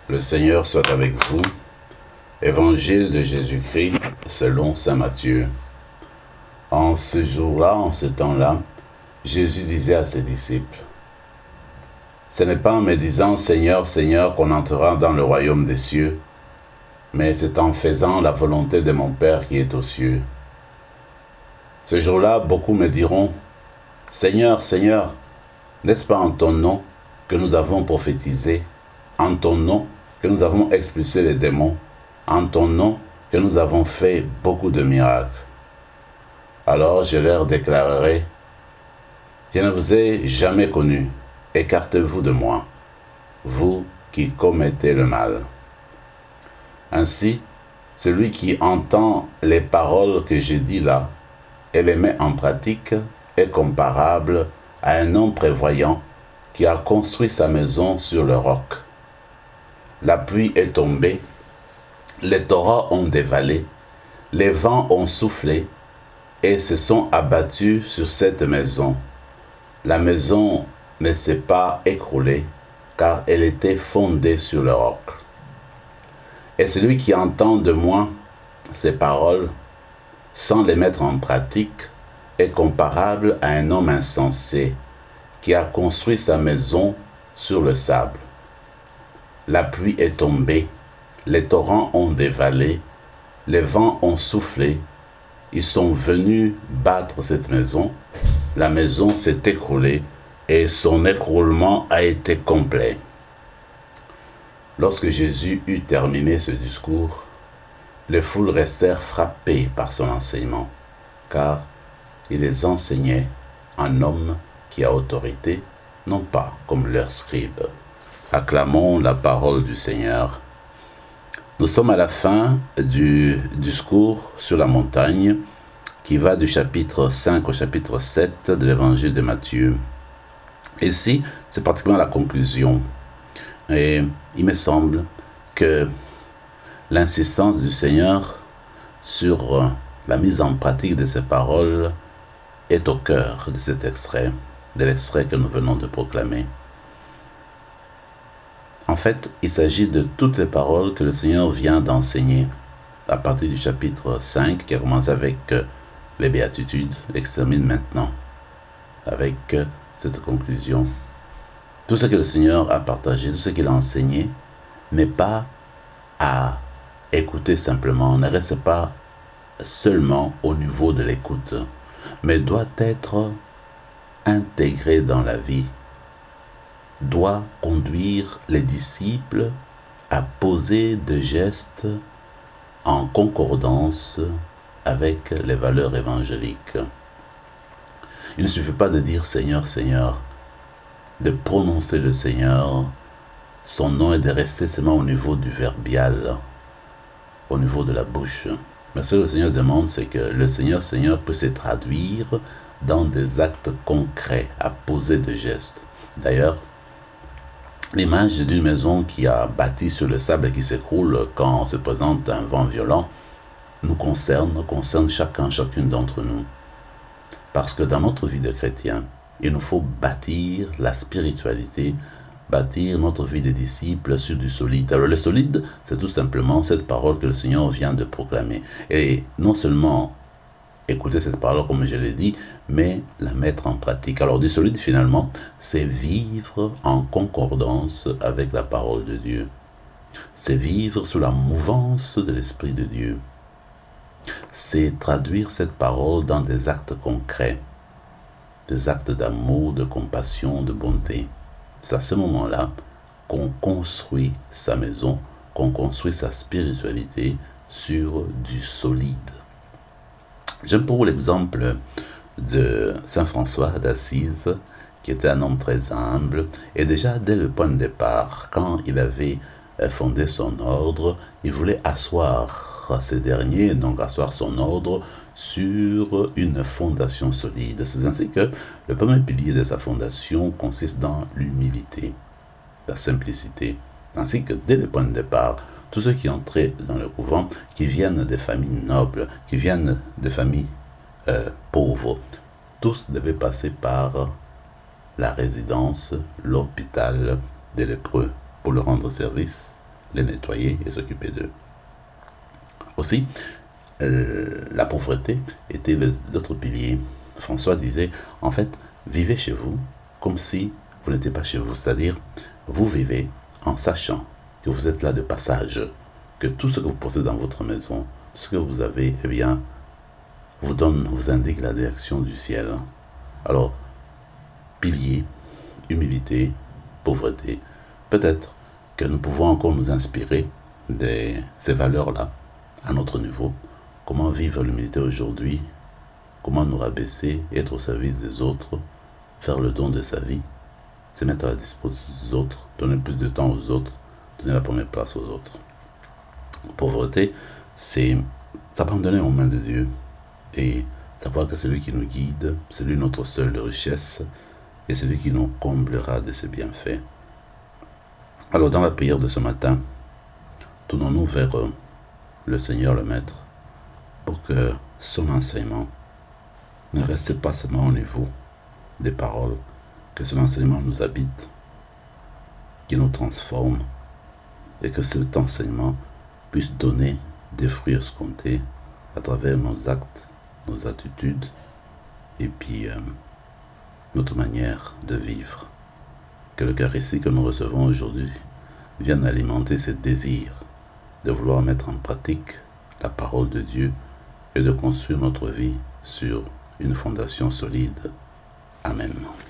Le Seigneur soit avec vous. Évangile de Jésus-Christ selon saint Matthieu. En ce jour-là, en ce temps-là, Jésus disait à ses disciples, « Ce n'est pas en me disant « Seigneur, Seigneur » qu'on entrera dans le royaume des cieux, mais c'est en faisant la volonté de mon Père qui est aux cieux. » Ce jour-là, beaucoup me diront, « Seigneur, Seigneur, n'est-ce pas en ton nom que nous avons prophétisé, en ton nom que nous avons expulsé les démons, en ton nom que nous avons fait beaucoup de miracles. » Alors je leur déclarerai, « Je ne vous ai jamais connu, écartez-vous de moi, vous qui commettez le mal. » Ainsi, celui qui entend les paroles que j'ai dites là et les met en pratique est comparable à un homme prévoyant qui a construit sa maison sur le roc. La pluie est tombée, les torrents ont dévalé, les vents ont soufflé et se sont abattus sur cette maison. La maison ne s'est pas écroulée car elle était fondée sur le roc. Et celui qui entend de moi ces paroles sans les mettre en pratique est comparable à un homme insensé qui a construit sa maison sur le sable. La pluie est tombée, les torrents ont dévalé, les vents ont soufflé, ils sont venus battre cette maison, la maison s'est écroulée et son écroulement a été complet. Lorsque Jésus eut terminé ce discours, les foules restèrent frappées par son enseignement, car il les enseignait en homme qui a autorité, non pas comme leurs scribes. Acclamons la parole du Seigneur. Nous sommes à la fin du discours sur la montagne qui va du chapitre 5 au chapitre 7 de l'évangile de Matthieu. Ici, c'est pratiquement la conclusion. Et il me semble que l'insistance du Seigneur sur la mise en pratique de ces paroles est au cœur de cet extrait, de l'extrait que nous venons de proclamer. En fait, il s'agit de toutes les paroles que le Seigneur vient d'enseigner à partir du chapitre 5 qui a commencé avec les béatitudes, il termine maintenant avec cette conclusion. Tout ce que le Seigneur a partagé, tout ce qu'il a enseigné n'est pas à écouter simplement, ne reste pas seulement au niveau de l'écoute, mais doit être intégré dans la vie, doit conduire les disciples à poser des gestes en concordance avec les valeurs évangéliques. Il ne suffit pas de dire Seigneur, Seigneur, de prononcer le Seigneur, son nom et de rester seulement au niveau du verbial, au niveau de la bouche. Mais ce que le Seigneur demande, c'est que le Seigneur, Seigneur peut se traduire dans des actes concrets, à poser des gestes. D'ailleurs, l'image d'une maison qui a bâti sur le sable et qui s'écroule quand se présente un vent violent nous concerne chacune d'entre nous. Parce que dans notre vie de chrétien, il nous faut bâtir la spiritualité, bâtir notre vie de disciples sur du solide. Alors le solide, c'est tout simplement cette parole que le Seigneur vient de proclamer. Et non seulement écouter cette parole comme je l'ai dit, mais la mettre en pratique. Alors du solide finalement, c'est vivre en concordance avec la parole de Dieu. C'est vivre sous la mouvance de l'Esprit de Dieu. C'est traduire cette parole dans des actes concrets, des actes d'amour, de compassion, de bonté. C'est à ce moment-là qu'on construit sa maison, qu'on construit sa spiritualité sur du solide. J'aime pour vous l'exemple de Saint François d'Assise, qui était un homme très humble, et déjà dès le point de départ, quand il avait fondé son ordre, il voulait asseoir ces derniers, donc asseoir son ordre sur une fondation solide. C'est ainsi que le premier pilier de sa fondation consiste dans l'humilité, la simplicité. Ainsi que dès le point de départ, tous ceux qui entraient dans le couvent, qui viennent des familles nobles, qui viennent des familles pauvres, tous devaient passer par la résidence, l'hôpital des lépreux pour leur rendre service les nettoyer et s'occuper d'eux. Aussi, la pauvreté était l'autre pilier. François disait, en fait, vivez chez vous comme si vous n'étiez pas chez vous, c'est-à-dire vous vivez en sachant que vous êtes là de passage, que tout ce que vous possédez dans votre maison, tout ce que vous avez, eh bien, vous indique la direction du ciel. Alors, pilier, humilité, pauvreté, peut-être que nous pouvons encore nous inspirer de ces valeurs-là à notre niveau. Comment vivre l'humilité aujourd'hui, comment nous rabaisser, être au service des autres, faire le don de sa vie, se mettre à la disposition des autres, donner plus de temps aux autres, donner la première place aux autres. Pauvreté, c'est s'abandonner aux mains de Dieu et savoir que c'est lui qui nous guide, c'est lui notre seule richesse et c'est lui qui nous comblera de ses bienfaits. Alors dans la prière de ce matin, tournons-nous vers le Seigneur le Maître pour que son enseignement ne reste pas seulement au niveau des paroles, que son enseignement nous habite, qu'il nous transforme et que cet enseignement puisse donner des fruits escomptés à travers nos actes, nos attitudes et puis notre manière de vivre. Que le Eucharistie que nous recevons aujourd'hui vienne alimenter ce désir de vouloir mettre en pratique la parole de Dieu et de construire notre vie sur une fondation solide. Amen.